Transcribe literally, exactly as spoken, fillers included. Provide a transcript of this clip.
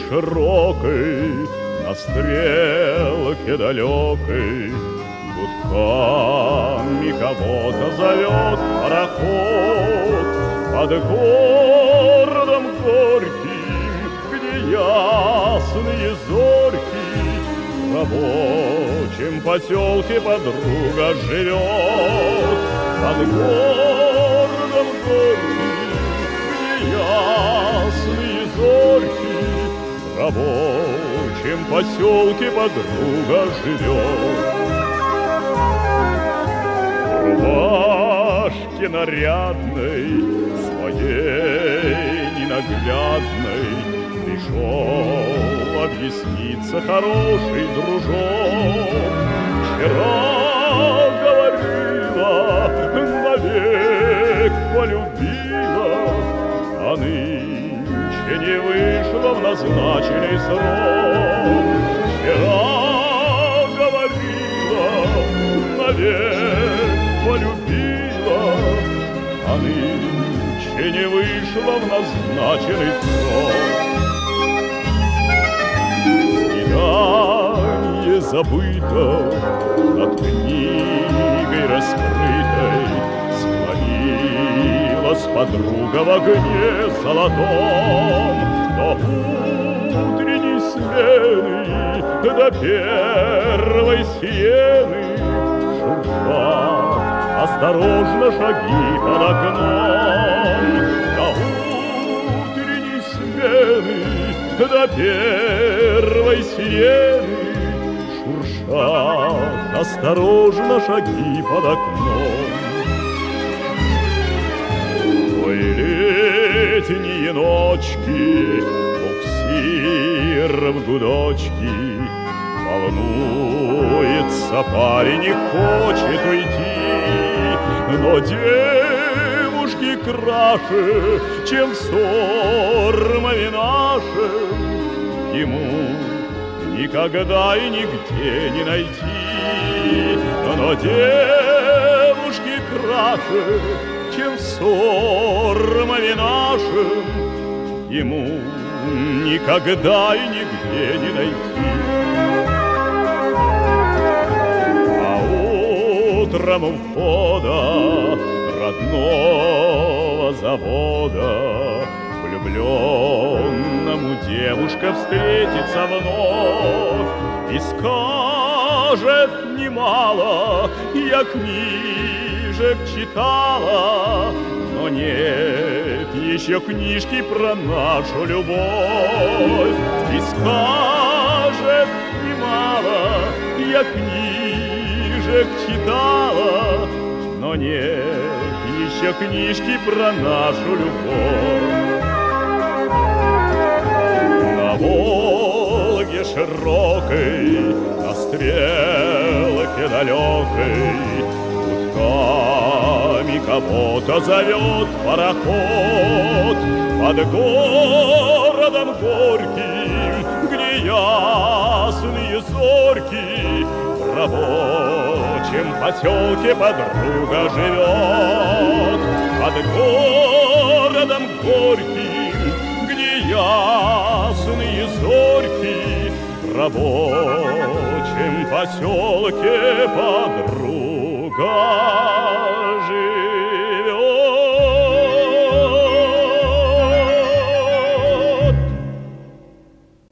широкой, на стрелке далекой, гудками кого-то зовет пароход. Под городом горьким, где ясные зорьки, в рабочем поселке подруга живет. Под городом горьким, где ясные зорьки, в рабочем поселке подруга живет. В рубашке нарядной, своей ненаглядной, пришел объясниться хороший дружок. Вчера говорила, навек полюбила, а нынче не вышла в назначенный срок. Вчера говорила, навек полюбила, а нынче не вышла в назначенный срок. Свидание забыто, над книгой раскрытой склонилась подруга в огне золотом. До утренней смены, до первой сиены шуршат осторожно шаги под окном. До утренней смены, до первой сирены шуршат осторожно шаги под окном. Ой, летние ночки, буксир в гудочки, волнуется парень и хочет уйти, но девушки краше, чем в Сормове нашем, ему никогда и нигде не найти. Но девушки краше, чем в Сормове нашем, ему никогда и нигде не найти. А утром у входа родного завода влюбленному девушка встретится вновь и скажет немало: я книжек читала, но нет еще книжки про нашу любовь. И скажет немало: я книжек читала, но нет еще книжки про нашу любовь. На Волге широкой, на стрелке далекой, гудками кого-то зовет пароход. Под городом горьким, где ясные зорьки, в рабочем поселке подруга живет. Под городом горьким, где ясные зорьки, в рабочем поселке подруга